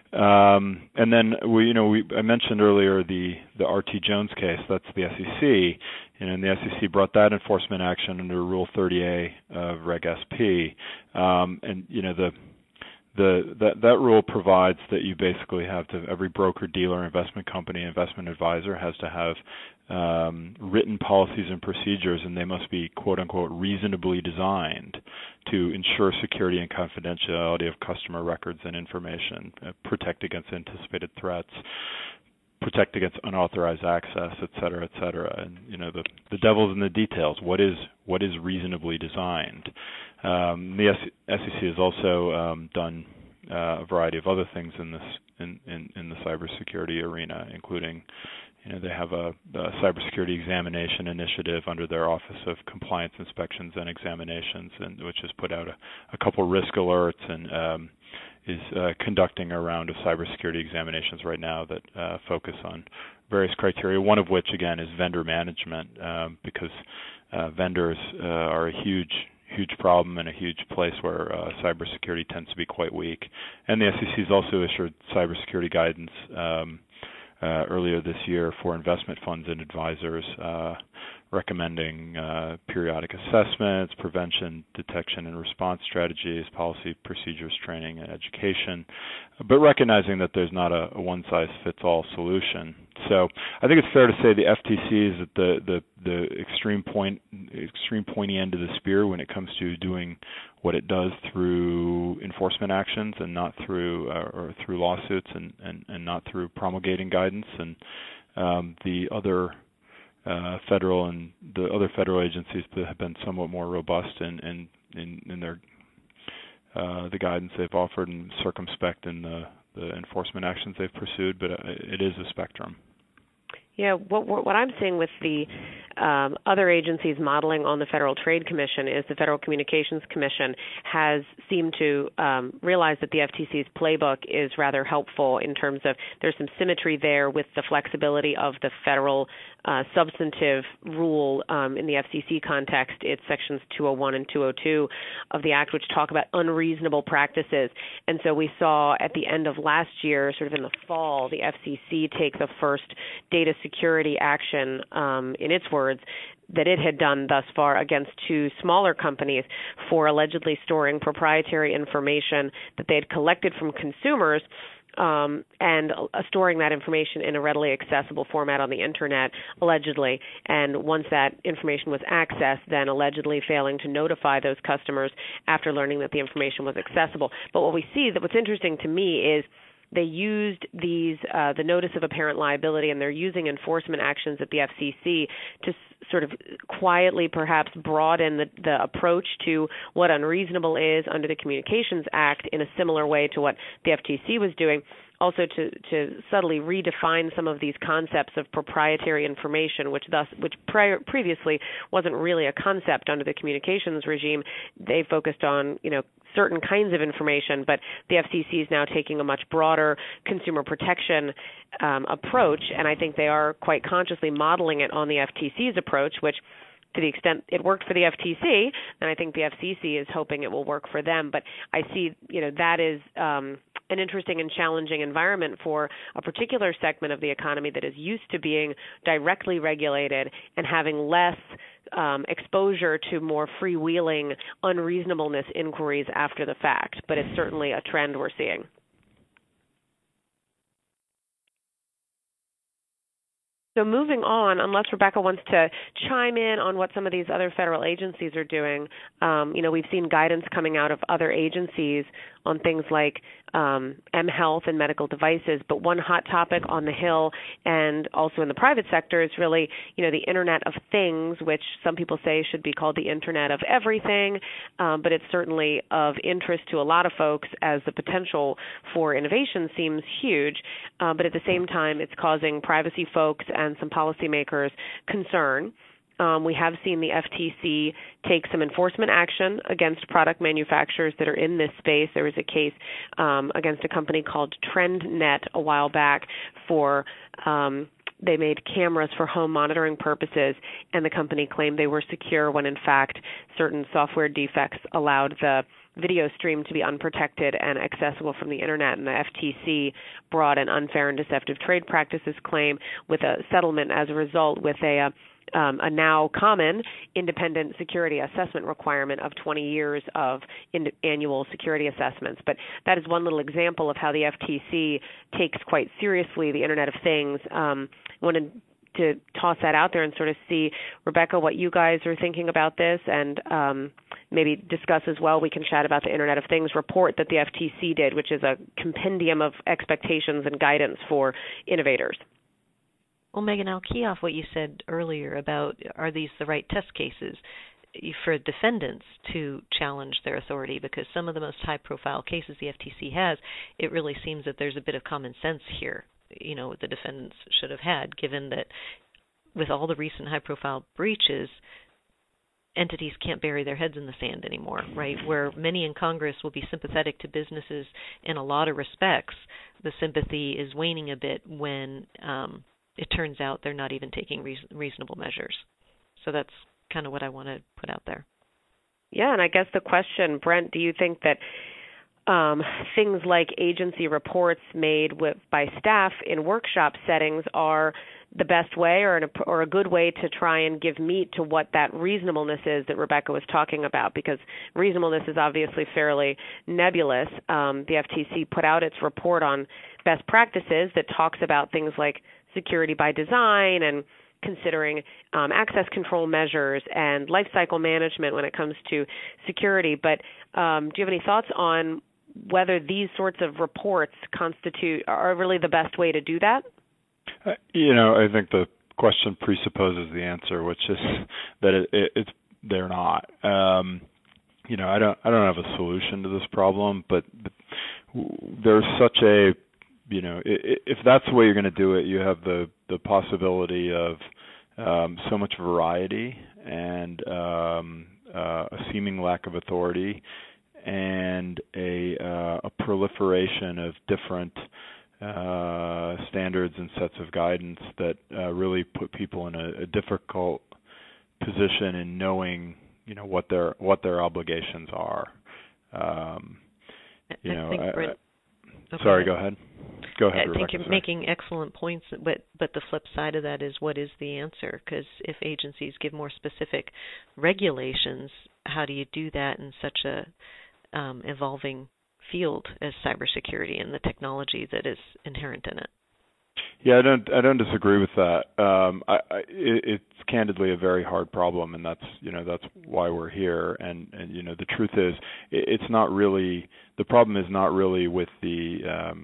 Um, and then we, you know, we, I mentioned earlier the, the R T Jones case. That's the S E C, and the S E C brought that enforcement action under Rule thirty A of Reg S P. Um, and you know, the the that that rule provides that you basically have to every broker, dealer, investment company, investment advisor has to have um, written policies and procedures, and they must be quote unquote reasonably designed to ensure security and confidentiality of customer records and information, uh, protect against anticipated threats, protect against unauthorized access, et cetera, et cetera. And you know, the the devil's in the details. What is what is reasonably designed? Um, the S E C has also um, done uh, a variety of other things in this in, in, in the cybersecurity arena, including, you know, they have a, a cybersecurity examination initiative under their Office of Compliance Inspections and Examinations, and which has put out a, a couple risk alerts and um, is uh, conducting a round of cybersecurity examinations right now that uh, focus on various criteria, one of which, again, is vendor management, um, because uh, vendors uh, are a huge huge problem and a huge place where uh, cybersecurity tends to be quite weak. And the S E C has also issued cybersecurity guidance um, uh, earlier this year for investment funds and advisors, uh, recommending uh, periodic assessments, prevention, detection, and response strategies, policy, procedures, training, and education, but recognizing that there's not a, a one-size-fits-all solution. So I think it's fair to say the F T C is at the, the, the extreme point, extreme pointy end of the spear when it comes to doing what it does through enforcement actions and not through uh, or through lawsuits and, and, and not through promulgating guidance. And um, the other uh, federal and the other federal agencies that have been somewhat more robust in in, in, in their uh, the guidance they've offered and circumspect in the, the enforcement actions they've pursued. But it is a spectrum. Yeah, what, what I'm seeing with the um, other agencies modeling on the Federal Trade Commission is the Federal Communications Commission has seemed to um, realize that the F T C's playbook is rather helpful in terms of there's some symmetry there with the flexibility of the federal uh, substantive rule um, in the F C C context. It's sections two oh one and two oh two of the Act, which talk about unreasonable practices. And so we saw at the end of last year, sort of in the fall, the F C C take the first data security action, um, in its words, that it had done thus far against two smaller companies for allegedly storing proprietary information that they had collected from consumers um, and uh, storing that information in a readily accessible format on the Internet, allegedly. And once that information was accessed, then allegedly failing to notify those customers after learning that the information was accessible. But what we see, that what's interesting to me is they used these, uh, the notice of apparent liability, and they're using enforcement actions at the F C C to s- sort of quietly perhaps broaden the, the approach to what unreasonable is under the Communications Act in a similar way to what the F T C was doing. Also to, to subtly redefine some of these concepts of proprietary information, which thus, which prior, previously wasn't really a concept under the communications regime. They focused on, you know, certain kinds of information, but the F C C is now taking a much broader consumer protection um, approach, and I think they are quite consciously modeling it on the F T C's approach, which to the extent it worked for the F T C, and I think the F C C is hoping it will work for them. But I see, you know, that is um, an interesting and challenging environment for a particular segment of the economy that is used to being directly regulated and having less um, exposure to more freewheeling unreasonableness inquiries after the fact. But it's certainly a trend we're seeing. So moving on, unless Rebecca wants to chime in on what some of these other federal agencies are doing, um, you know, we've seen guidance coming out of other agencies on things like um, mHealth and medical devices. But one hot topic on the Hill and also in the private sector is really, you know, the Internet of Things, which some people say should be called the Internet of Everything. Um, but it's certainly of interest to a lot of folks as the potential for innovation seems huge. Uh, but at the same time, it's causing privacy folks and some policymakers concern. Um, we have seen the F T C take some enforcement action against product manufacturers that are in this space. There was a case um, against a company called TrendNet a while back for um, they made cameras for home monitoring purposes, and the company claimed they were secure when, in fact, certain software defects allowed the video stream to be unprotected and accessible from the Internet, and the F T C brought an unfair and deceptive trade practices claim with a settlement as a result with a, a, um, a now common independent security assessment requirement of twenty years of in- annual security assessments. But that is one little example of how the F T C takes quite seriously the Internet of Things. Um, I wanted to toss that out there and sort of see, Rebecca, what you guys are thinking about this, and um, maybe discuss as well. We can chat about the Internet of Things report that the F T C did, which is a compendium of expectations and guidance for innovators. Well, Megan, I'll key off what you said earlier about are these the right test cases for defendants to challenge their authority, because some of the most high-profile cases the F T C has, it really seems that there's a bit of common sense here, you know, the defendants should have had, given that with all the recent high-profile breaches, entities can't bury their heads in the sand anymore, right? Where many in Congress will be sympathetic to businesses in a lot of respects, the sympathy is waning a bit when um, it turns out they're not even taking reason- reasonable measures. So that's kind of what I want to put out there. Yeah, and I guess the question, Brent, do you think that Um, things like agency reports made with, by staff in workshop settings are the best way or, an, or a good way to try and give meat to what that reasonableness is that Rebecca was talking about, because reasonableness is obviously fairly nebulous. Um, the F T C put out its report on best practices that talks about things like security by design and considering um, access control measures and life cycle management when it comes to security. But um, do you have any thoughts on whether these sorts of reports constitute are really the best way to do that? Uh, you know, I think the question presupposes the answer, which is that it, it, it's they're not. Um, you know, I don't I don't have a solution to this problem, but there's such a you know, if that's the way you're going to do it, you have the, the possibility of um, so much variety and um, uh, a seeming lack of authority and a, uh, a proliferation of different uh, standards and sets of guidance that uh, really put people in a, a difficult position in knowing, you know, what their what their obligations are. Um, you I know, think I, Brent, I, okay. sorry, go ahead. Go ahead, I Rebecca, think you're sorry. making excellent points, but but the flip side of that is, what is the answer? Because if agencies give more specific regulations, how do you do that in such a um, evolving field as cybersecurity and the technology that is inherent in it? Yeah, I don't I don't disagree with that. Um, I, I, it, it's candidly a very hard problem, and that's you know that's why we're here. And, and you know the truth is, it, it's not really the problem is not really with the. Um,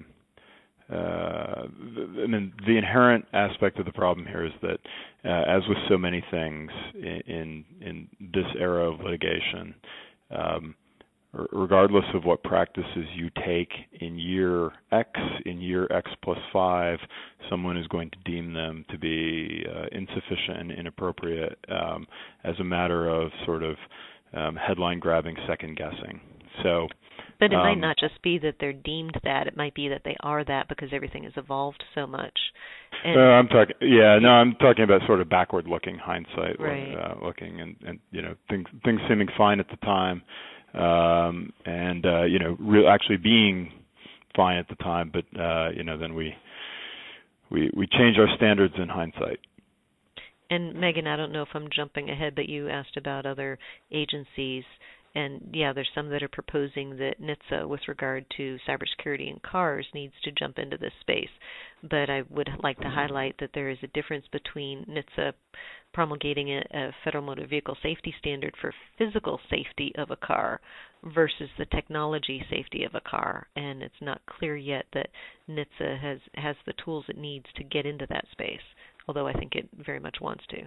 Uh, I mean, the inherent aspect of the problem here is that, uh, as with so many things in, in in this era of litigation, um, regardless of what practices you take in year X, in year X plus five, someone is going to deem them to be uh, insufficient and inappropriate um, as a matter of sort of um, headline-grabbing second guessing. So. But it um, might not just be that they're deemed that. It might be that they are that because everything has evolved so much. And no, I'm talking. Yeah, no, I'm talking about sort of backward-looking hindsight, right. uh, looking, and, and you know, things things seeming fine at the time, um, and uh, you know, real actually being fine at the time, but uh, you know, then we we we change our standards in hindsight. And Megan, I don't know if I'm jumping ahead, but you asked about other agencies. And, yeah, there's some that are proposing that N H T S A, with regard to cybersecurity in cars, needs to jump into this space. But I would like to highlight that there is a difference between N H T S A promulgating a, a Federal Motor Vehicle Safety Standard for physical safety of a car versus the technology safety of a car. And it's not clear yet that N H T S A has, has the tools it needs to get into that space, although I think it very much wants to.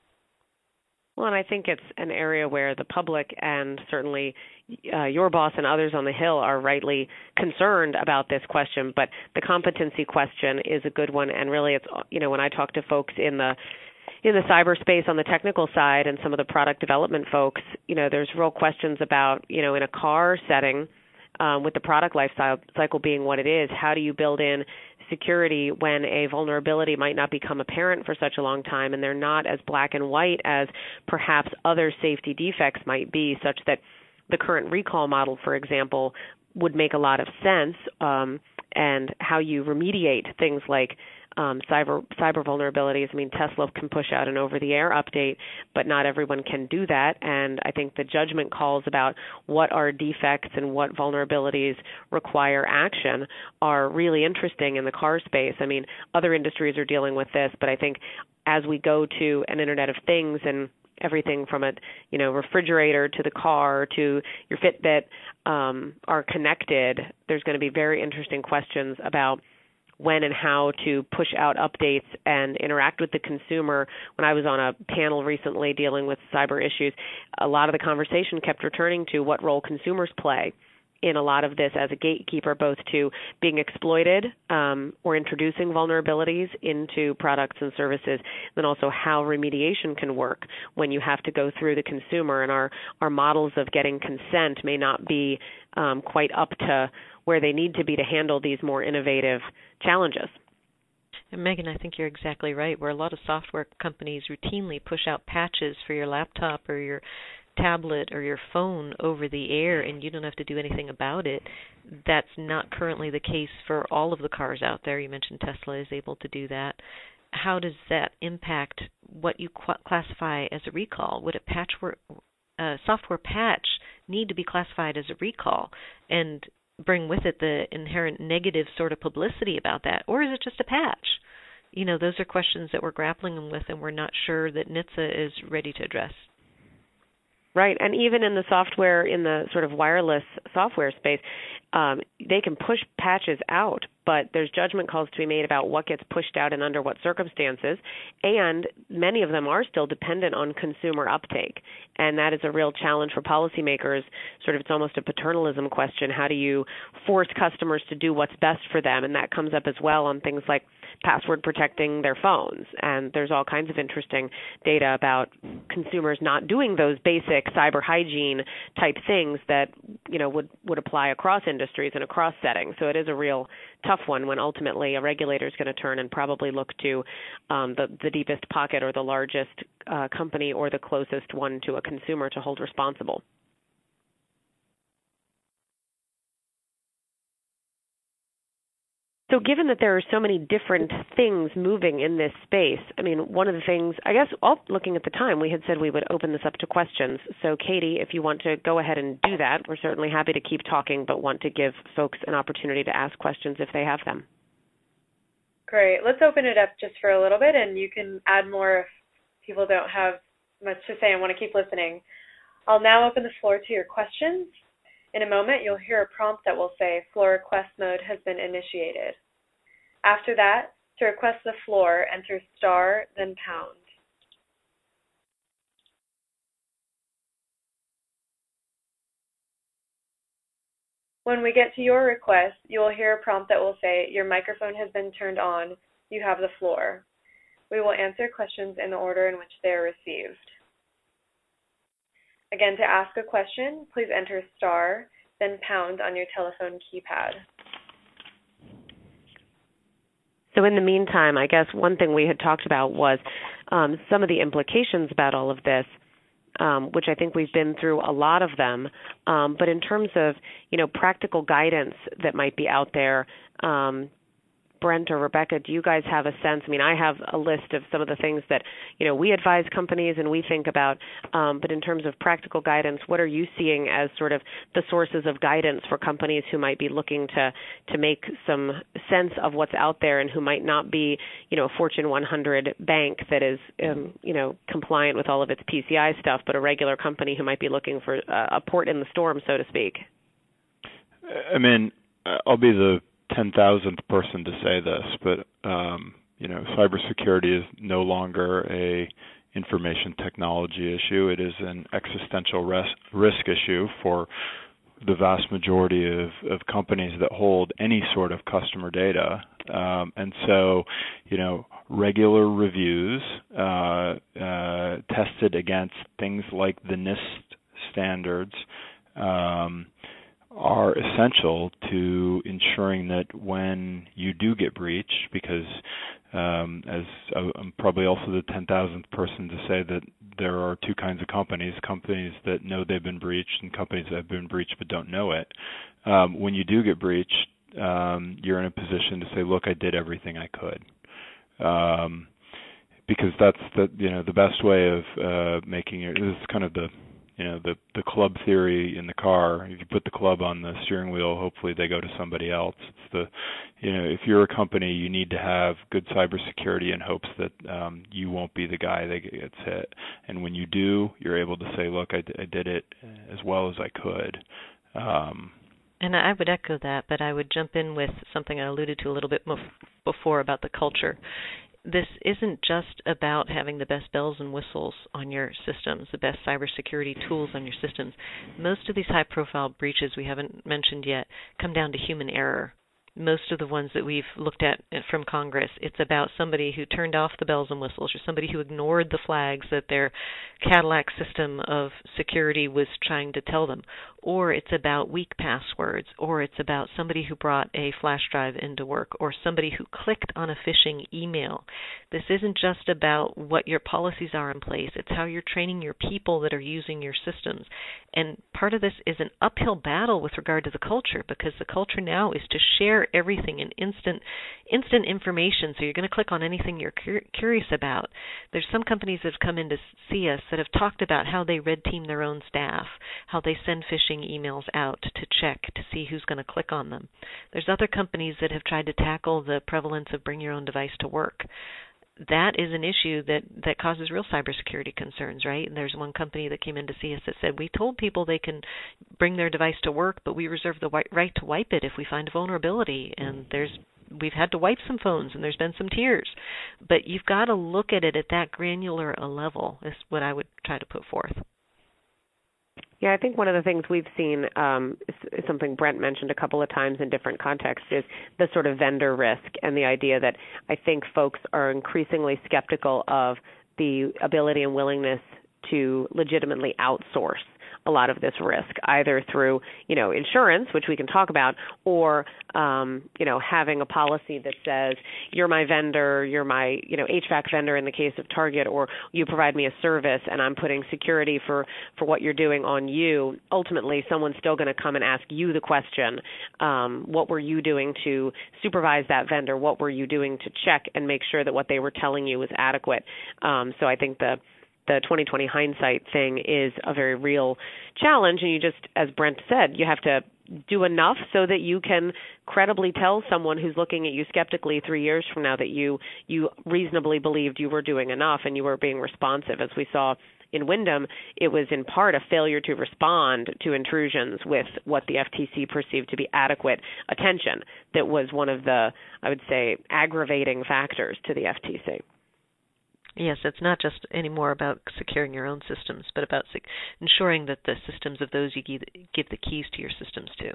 Well, and I think it's an area where the public and certainly uh, your boss and others on the Hill are rightly concerned about this question. But the competency question is a good one, and really, it's you know when I talk to folks in the in the cyberspace on the technical side and some of the product development folks, you know, there's real questions about you know in a car setting um, with the product life cycle being what it is. How do you build in security when a vulnerability might not become apparent for such a long time, and they're not as black and white as perhaps other safety defects might be, such that the current recall model, for example, would make a lot of sense, um, and how you remediate things like um, cyber cyber vulnerabilities. I mean, Tesla can push out an over-the-air update, but not everyone can do that. And I think the judgment calls about what are defects and what vulnerabilities require action are really interesting in the car space. I mean, other industries are dealing with this, but I think as we go to an Internet of Things and everything from a you know refrigerator to the car to your Fitbit um, are connected, there's going to be very interesting questions about when and how to push out updates and interact with the consumer. When I was on a panel recently dealing with cyber issues, a lot of the conversation kept returning to what role consumers play in a lot of this as a gatekeeper, both to being exploited um, or introducing vulnerabilities into products and services, then also how remediation can work when you have to go through the consumer. And our, our models of getting consent may not be um, quite up to where they need to be to handle these more innovative challenges. And Megan, I think you're exactly right. Where a lot of software companies routinely push out patches for your laptop or your tablet or your phone over the air and you don't have to do anything about it, that's not currently the case for all of the cars out there. You mentioned Tesla is able to do that. how does that impact what you qu- classify as a recall? Would a patchwork, uh, software patch need to be classified as a recall and bring with it the inherent negative sort of publicity about that, or is it just a patch? You know, those are questions that we're grappling with, and we're not sure that N H T S A is ready to address. Right, and even in the software, in the sort of wireless software space, um, they can push patches out, but there's judgment calls to be made about what gets pushed out and under what circumstances, and many of them are still dependent on consumer uptake, and that is a real challenge for policymakers. Sort of, it's almost a paternalism question. How do you force customers to do what's best for them? And that comes up as well on things like password protecting their phones, and there's all kinds of interesting data about consumers not doing those basic cyber hygiene type things that, you know, would, would apply across industries and across settings. So it is a real tough one when ultimately a regulator is going to turn and probably look to um, the, the deepest pocket or the largest uh, company or the closest one to a consumer to hold responsible. So given that there are so many different things moving in this space, I mean, one of the things, I guess, oh, looking at the time, we had said we would open this up to questions. So Katie, if you want to go ahead and do that, we're certainly happy to keep talking, but want to give folks an opportunity to ask questions if they have them. Great. Let's open it up just for a little bit, and you can add more if people don't have much to say and want to keep listening. I'll now open the floor to your questions. In a moment, you'll hear a prompt that will say, floor request mode has been initiated. After that, to request the floor, enter star, then pound. When we get to your request, you will hear a prompt that will say, your microphone has been turned on. You have the floor. We will answer questions in the order in which they are received. Again, to ask a question, please enter star, then pound on your telephone keypad. So in the meantime, I guess one thing we had talked about was um, some of the implications about all of this, um, which I think we've been through a lot of them. Um, but in terms of, you know, practical guidance that might be out there, um, Brent or Rebecca, do you guys have a sense? I mean, I have a list of some of the things that, you know, we advise companies and we think about, um, but in terms of practical guidance, what are you seeing as sort of the sources of guidance for companies who might be looking to, to make some sense of what's out there and who might not be, you know, a Fortune one hundred bank that is, um, you know, compliant with all of its P C I stuff, but a regular company who might be looking for a, a port in the storm, so to speak? I mean, I'll be the ten thousandth person to say this, but um, you know, cybersecurity is no longer a information technology issue. It is an existential res- risk issue for the vast majority of, of companies that hold any sort of customer data. Um, and so, you know, regular reviews uh, uh, tested against things like the NIST standards um, are essential to ensuring that when you do get breached, because um, as I'm probably also the ten thousandth person to say that there are two kinds of companies, companies that know they've been breached and companies that have been breached but don't know it. Um, when you do get breached, um, you're in a position to say, look, I did everything I could. Um, because that's the, you know, the best way of uh, making it, this is kind of the, you know, the, the club theory in the car. If you put the club on the steering wheel, hopefully they go to somebody else. It's the, you know, if you're a company, you need to have good cybersecurity in hopes that um, you won't be the guy that gets hit. And when you do, you're able to say, look, I, d- I did it as well as I could. Um, and I would echo that, but I would jump in with something I alluded to a little bit before about the culture. This isn't just about having the best bells and whistles on your systems, the best cybersecurity tools on your systems. Most of these high-profile breaches we haven't mentioned yet come down to human error. Most of the ones that we've looked at from Congress, it's about somebody who turned off the bells and whistles or somebody who ignored the flags that their Cadillac system of security was trying to tell them, or it's about weak passwords, or it's about somebody who brought a flash drive into work, or somebody who clicked on a phishing email. This isn't just about what your policies are in place. It's how you're training your people that are using your systems. And part of this is an uphill battle with regard to the culture, because the culture now is to share everything in instant instant information, so you're going to click on anything you're cur- curious about. There's some companies that have come in to see us that have talked about how they red team their own staff, how they send phishing emails out to check to see who's going to click on them. There's other companies that have tried to tackle the prevalence of bring your own device to work. That is an issue that, that causes real cybersecurity concerns, right? And there's one company that came in to see us that said, we told people they can bring their device to work, but we reserve the right to wipe it if we find a vulnerability. And there's we've had to wipe some phones, and there's been some tears. But you've got to look at it at that granular a level, is what I would try to put forth. Yeah, I think one of the things we've seen um, is something Brent mentioned a couple of times in different contexts is the sort of vendor risk, and the idea that I think folks are increasingly skeptical of the ability and willingness to legitimately outsource a lot of this risk, either through, you know, insurance, which we can talk about, or, um, you know, having a policy that says, you're my vendor, you're my, you know, H V A C vendor in the case of Target, or you provide me a service and I'm putting security for, for what you're doing on you. Ultimately, someone's still going to come and ask you the question, um, what were you doing to supervise that vendor? What were you doing to check and make sure that what they were telling you was adequate? Um, so I think the the twenty twenty hindsight thing is a very real challenge, and you just, as Brent said, you have to do enough so that you can credibly tell someone who's looking at you skeptically three years from now that you you reasonably believed you were doing enough and you were being responsive. As we saw in Wyndham, it was in part a failure to respond to intrusions with what the F T C perceived to be adequate attention that was one of the, I would say, aggravating factors to the F T C. Yes, it's not just anymore about securing your own systems, but about sec- ensuring that the systems of those you give, give the keys to your systems to.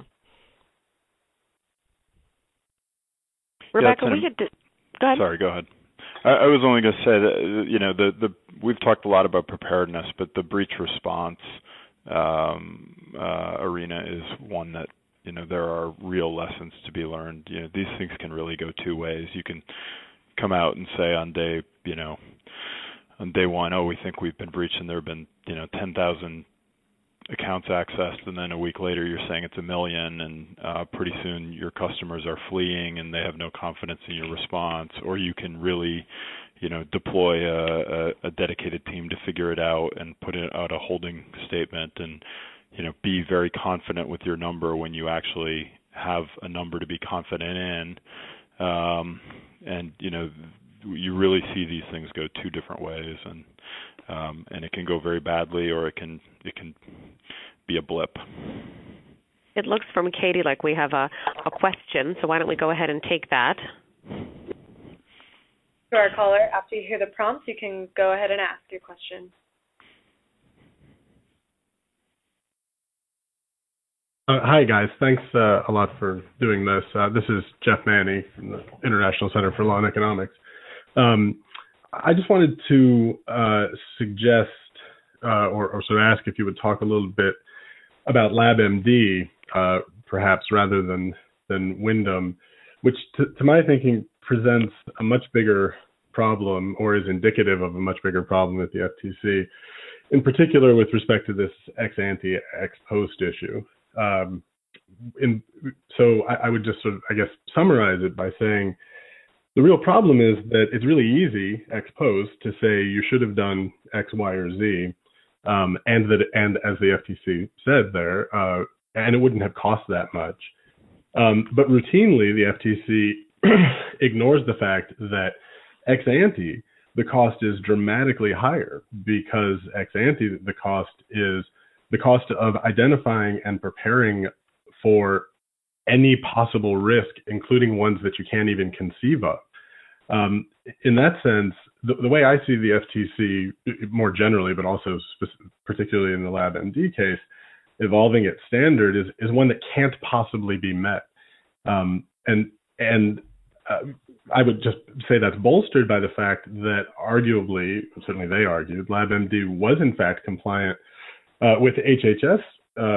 Rebecca, yeah, we could do, go ahead. Sorry, go ahead. I, I was only going to say that, you know, the, the we've talked a lot about preparedness, but the breach response um, uh, arena is one that, you know, there are real lessons to be learned. You know, these things can really go two ways. You can come out and say on day, you know, on day one, oh, we think we've been breached, and there have been, you know, ten thousand accounts accessed, and then a week later you're saying it's a million, and uh, pretty soon your customers are fleeing and they have no confidence in your response. Or you can really, you know, deploy a, a, a dedicated team to figure it out and put it out a holding statement, and, you know, be very confident with your number when you actually have a number to be confident in. Um, and, you know, you really see these things go two different ways, and um, and it can go very badly, or it can it can be a blip. It looks from Katie like we have a, a question, so why don't we go ahead and take that? To our caller, after you hear the prompts, you can go ahead and ask your question. Uh, hi, guys. Thanks uh, a lot for doing this. Uh, this is Jeff Manny from the International Center for Law and Economics. Um, I just wanted to uh, suggest uh, or, or sort of ask if you would talk a little bit about LabMD, uh, perhaps rather than, than Wyndham, which to, to my thinking presents a much bigger problem, or is indicative of a much bigger problem at the F T C, in particular with respect to this ex-ante, ex-post issue. Um, in, so I, I would just sort of, I guess, summarize it by saying the real problem is that it's really easy ex post to say you should have done X, Y, or Z, um, and that, and as the F T C said there, uh, and it wouldn't have cost that much. Um, but routinely, the F T C ignores the fact that ex ante, the cost is dramatically higher, because ex ante, the cost is the cost of identifying and preparing for any possible risk, including ones that you can't even conceive of. Um, in that sense, the, the way I see the F T C more generally, but also spe- particularly in the LabMD case, evolving its standard is, is one that can't possibly be met. Um, and and uh, I would just say that's bolstered by the fact that arguably, certainly they argued, LabMD was in fact compliant uh, with H H S uh,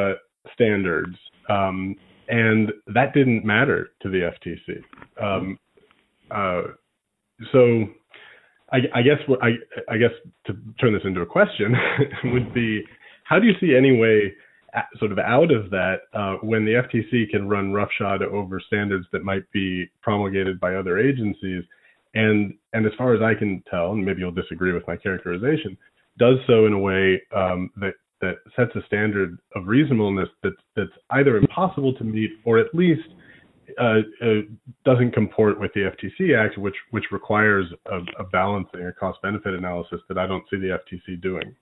standards, um, and that didn't matter to the F T C. Um, uh, so I, I guess what I, I guess to turn this into a question would be, how do you see any way sort of out of that uh, when the F T C can run roughshod over standards that might be promulgated by other agencies, and and as far as I can tell, and maybe you'll disagree with my characterization, does so in a way um, that that sets a standard of reasonableness that's that's either impossible to meet or at least uh, uh, doesn't comport with the F T C Act, which which requires a, a balancing, a cost-benefit analysis that I don't see the F T C doing.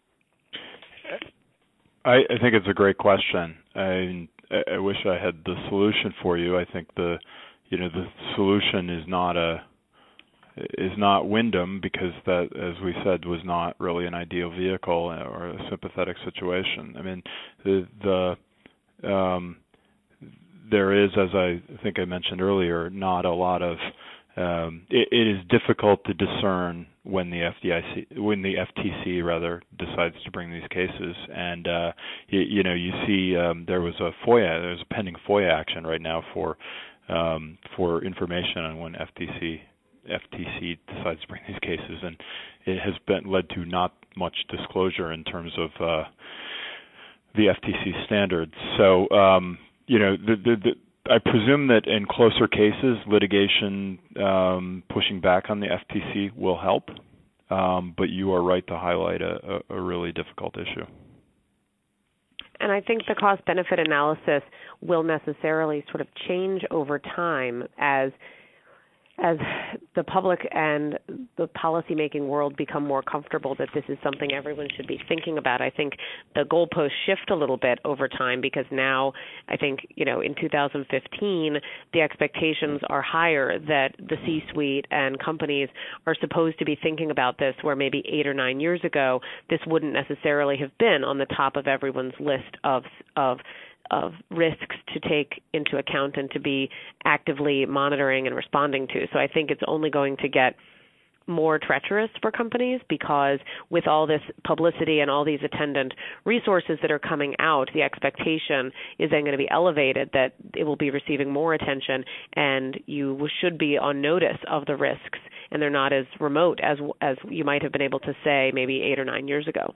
I, I think it's a great question. I, I wish I had the solution for you. I think the, you know, the solution is not a, is not Wyndham, because that, as we said, was not really an ideal vehicle or a sympathetic situation. I mean, the, the um, there is, as I think I mentioned earlier, not a lot of. Um, it, it is difficult to discern when the F D I C, when the F T C rather decides to bring these cases, and uh, you, you know, you see um, there was a FOIA, there's a pending FOIA action right now for um, for information on when F T C F T C decides to bring these cases, and it has been led to not much disclosure in terms of uh, the F T C standards. So um, you know, the, the, the I presume that in closer cases, litigation um, pushing back on the F T C will help, um, but you are right to highlight a, a, a really difficult issue. And I think the cost-benefit analysis will necessarily sort of change over time as as the public and the policymaking world become more comfortable that this is something everyone should be thinking about. I think the goalposts shift a little bit over time, because now I think, you know, in two thousand fifteen, the expectations are higher that the C-suite and companies are supposed to be thinking about this, where maybe eight or nine years ago, this wouldn't necessarily have been on the top of everyone's list of of of risks to take into account and to be actively monitoring and responding to. So I think it's only going to get more treacherous for companies, because with all this publicity and all these attendant resources that are coming out, the expectation is then going to be elevated that it will be receiving more attention, and you should be on notice of the risks, and they're not as remote as as you might have been able to say maybe eight or nine years ago.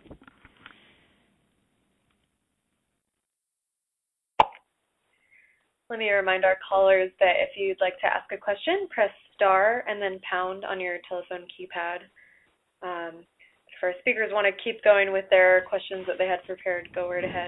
Let me remind our callers that if you'd like to ask a question, press star and then pound on your telephone keypad. Um, if our speakers want to keep going with their questions that they had prepared, go right ahead.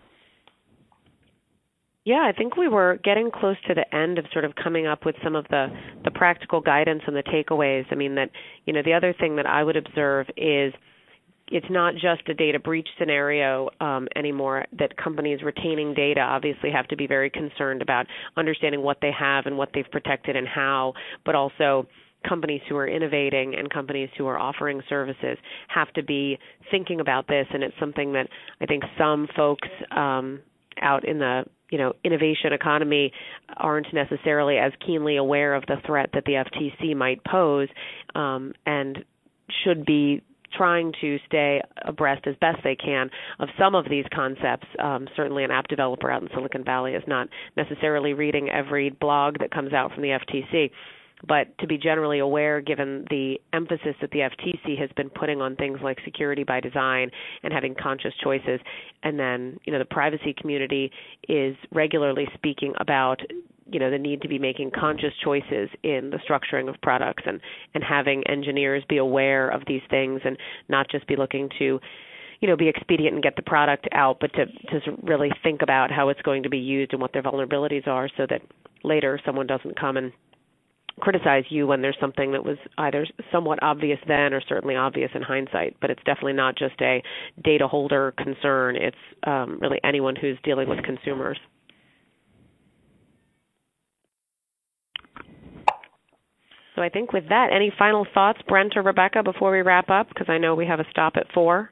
Yeah, I think we were getting close to the end of sort of coming up with some of the, the practical guidance and the takeaways. I mean, that, you know, the other thing that I would observe is it's not just a data breach scenario um, anymore, that companies retaining data obviously have to be very concerned about understanding what they have and what they've protected and how, but also companies who are innovating and companies who are offering services have to be thinking about this. And it's something that I think some folks um, out in the you know, innovation economy aren't necessarily as keenly aware of the threat that the F T C might pose, um, and should be trying to stay abreast as best they can of some of these concepts. Um, certainly an app developer out in Silicon Valley is not necessarily reading every blog that comes out from the F T C, but to be generally aware, given the emphasis that the F T C has been putting on things like security by design and having conscious choices. And then, you know, the privacy community is regularly speaking about, you know, the need to be making conscious choices in the structuring of products, and, and having engineers be aware of these things and not just be looking to, you know, be expedient and get the product out, but to, to really think about how it's going to be used and what their vulnerabilities are, so that later someone doesn't come and criticize you when there's something that was either somewhat obvious then or certainly obvious in hindsight. But it's definitely not just a data holder concern. It's um, really anyone who's dealing with consumers. So I think with that, any final thoughts, Brent or Rebecca, before we wrap up? Because I know we have a stop at four.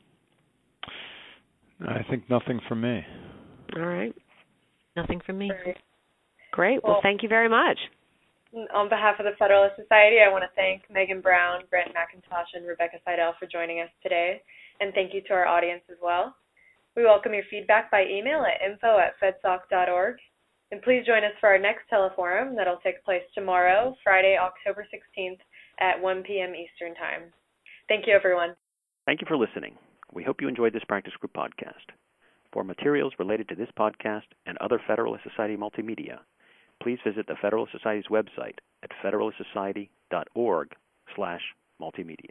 I think nothing from me. All right. Nothing from me. Great. Great. Well, well, thank you very much. On behalf of the Federalist Society, I want to thank Megan Brown, Brent McIntosh, and Rebecca Seidel for joining us today. And thank you to our audience as well. We welcome your feedback by email at info at fedsoc dot org. And please join us for our next teleforum that will take place tomorrow, Friday, October sixteenth at one p.m. Eastern Time. Thank you, everyone. Thank you for listening. We hope you enjoyed this practice group podcast. For materials related to this podcast and other Federalist Society multimedia, please visit the Federalist Society's website at federalist society dot org slash multimedia.